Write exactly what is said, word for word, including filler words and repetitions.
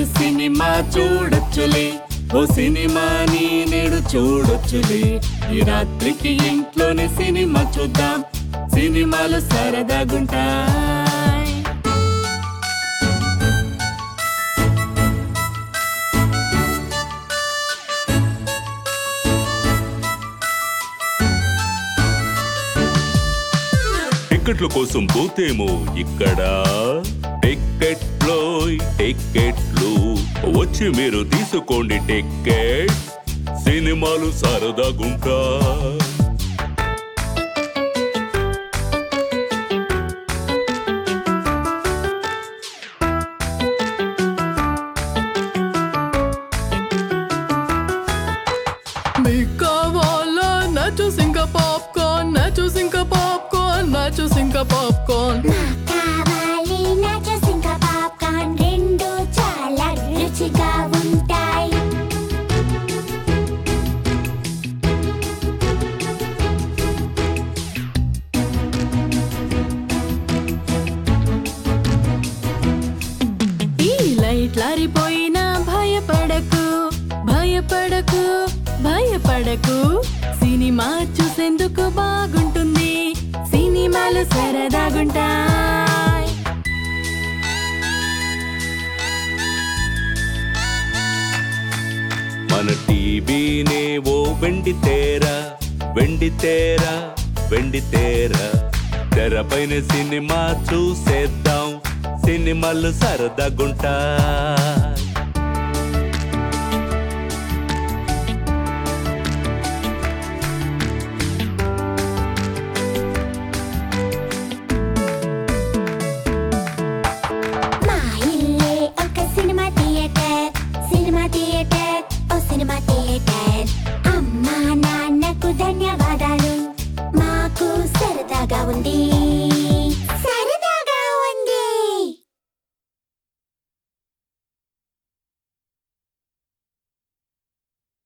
Cinema చూడొచ్చులే, ఓ సినిమాని నేడు చూడొచ్చులే. ఈ రాత్రికి ఇంట్లోనే సినిమా చూద్దాం, సినిమాలు సరదాగుంటాయి. టికెట్ల కోసం పోతేమో ఇక్కడ టికెట్లు టికెట్లు వచ్చి మీరు తీసుకోండి టికెట్, సినిమాలు సరదాగుంటా. కావాలా nachos ఇంకా పాప్కార్న్, nachos ఇంకా పాప్కార్న్, nachos ఇంకా పాప్కార్న్. కావాలి nachos ఇంకా పాప్కార్న్, రెండు చాలా రుచిగా ఉంటాయి. ఈ లైట్లారిపోయినా భయపడకు భయపడకు భయపడకు, సినిమా చూసేందుకు బాగుంటుంది, సినిమాలు సరదాగుంటాయి. మన టీవీనే ఓ వెండి తెర, వెండి తెర, వెండి తెర, తెరపైన సినిమా చూసేద్దాం, సినిమాలు సరదాగుంటా. మా ఇల్లే ఒక సినిమా థియేటర్, సినిమా థియేటర్